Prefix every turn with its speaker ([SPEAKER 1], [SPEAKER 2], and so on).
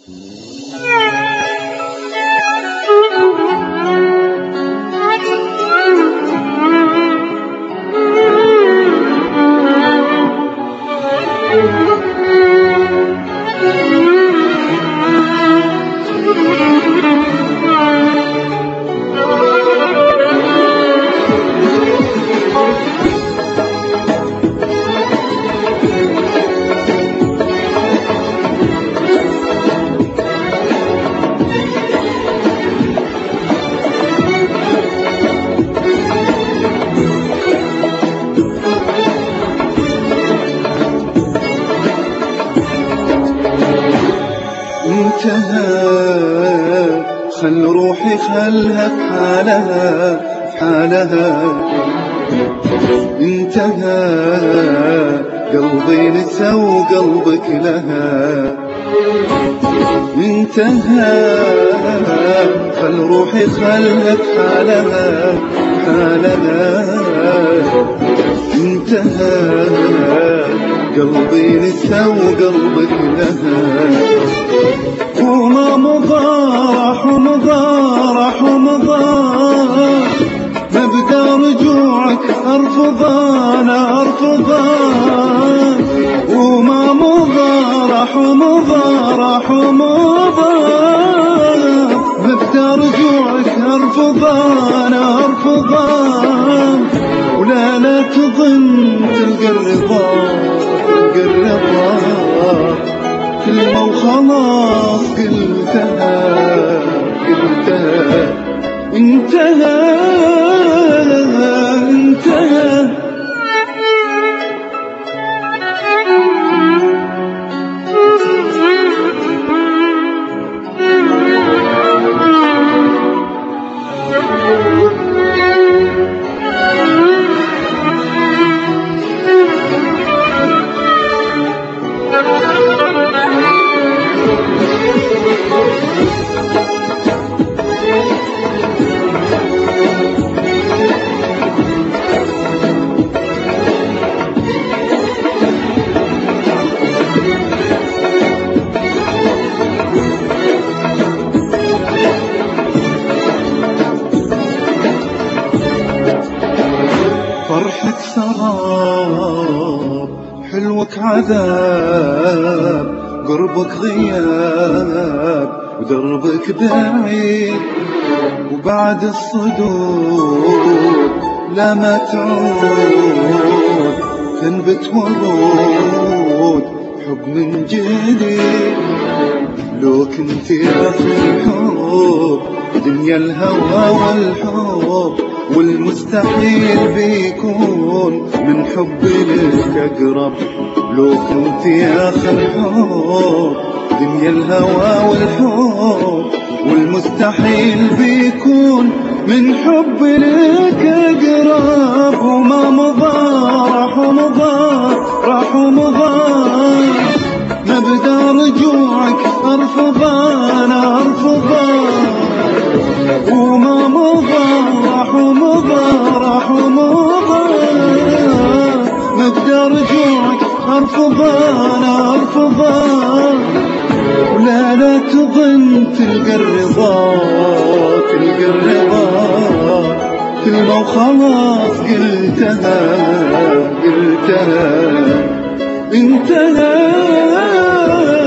[SPEAKER 1] انتهى خل روحي خلها بحالها بحالها. انتهى قلبي نسى وقلبك لها. انتهى خل روحي خلها بحالها بحالها. انتهى قلبي نسى وقلبك لها. وما مضى راح ومضى راح ومضى، مبدأ رجوعك أرفضه أنا أرفضه. وما مضى راح ومضى راح ومضى، مبدأ رجوعك أرفضه أنا أرفضه. ولا لا تظن تلقى الرضا تلقى الرضا، كلمة وخلاص قلتها قلتها. انتهى انتهى. فرحك سراب حلوك عذاب، قربك غياب ودربك بعيد. وبعد الصدود لا ما تعود، تنبت ورود حب من جديد. لو كنت أخي الحب دنيا الهوى والحب، والمستحيل بيكون من حب لك أقرب. لو كنت يا أخي الحب دنيا الهوى والحب، والمستحيل بيكون من حب لك أقرب. وما مضى راح ومضى راح ومضى، مبدأ رجوعك أرفضه أنا أرفضه. وما مضى راح ومضى راح ومضى، مبدأ رجوعك أرفضه أنا أرفضه. ولا لا تظن تلقى الرضا تلقى الرضا، كلمة وخلاص قلتها قلتها. انتهى